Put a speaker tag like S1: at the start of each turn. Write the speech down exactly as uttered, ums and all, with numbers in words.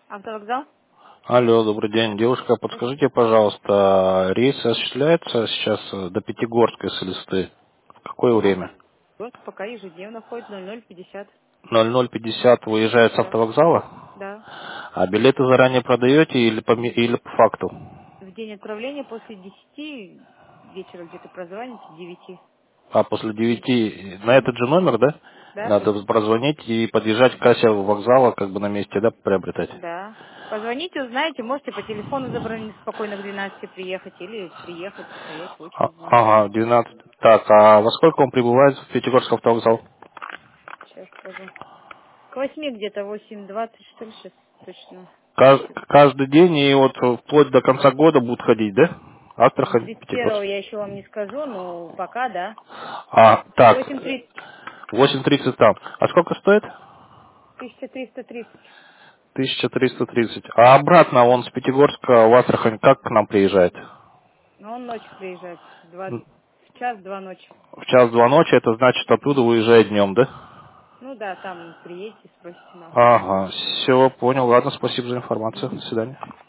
S1: Автовокзал?
S2: Алло, добрый день. Девушка,
S1: Здравствуйте.
S2: подскажите, пожалуйста, рейс осуществляется сейчас э, до Пятигорска с Элисты? В какое время?
S1: Вот пока ежедневно ходит ноль ноль пятьдесят.
S2: ноль ноль пятьдесят выезжает с
S1: Да,
S2: автовокзала?
S1: да.
S2: А билеты заранее продаете или по, ми- или по факту?
S1: В день отправления после десяти вечера где-то прозвоните, девяти.
S2: А после девяти на этот же номер, да?
S1: Да,
S2: Надо прозвонить и подъезжать к кассе вокзала, как бы на месте, да, приобретать?
S1: да. Позвоните, узнаете, можете по телефону забронить спокойно к двенадцати приехать или приехать, стоять в
S2: А-
S1: очереди.
S2: ага, двенадцать. Так, а во сколько он прибывает в Пятигорск автовокзал?
S1: Сейчас скажу. К восьми где-то, восемь двадцать, что ли, сейчас точно.
S2: Каж- Каждый день и вот вплоть до конца года будут ходить, да?
S1: Ну,
S2: Астрахань,
S1: тридцать первого
S2: Пятигорск.
S1: я еще вам не скажу, но пока, да.
S2: А, так,
S1: восемь тридцать,
S2: восемь тридцать там. А сколько стоит?
S1: тысяча триста тридцать.
S2: тысяча триста тридцать. А обратно он с Пятигорска в Астрахань как к нам приезжает?
S1: Но он ночью приезжает, в, два,
S2: М,
S1: в час-два ночи.
S2: В час-два ночи, это значит оттуда выезжает днем, да?
S1: Ну да, там приедете, спросите на автовокзале.
S2: Ага, все, понял. Ладно, спасибо за информацию. До
S1: Мгм.
S2: свидания.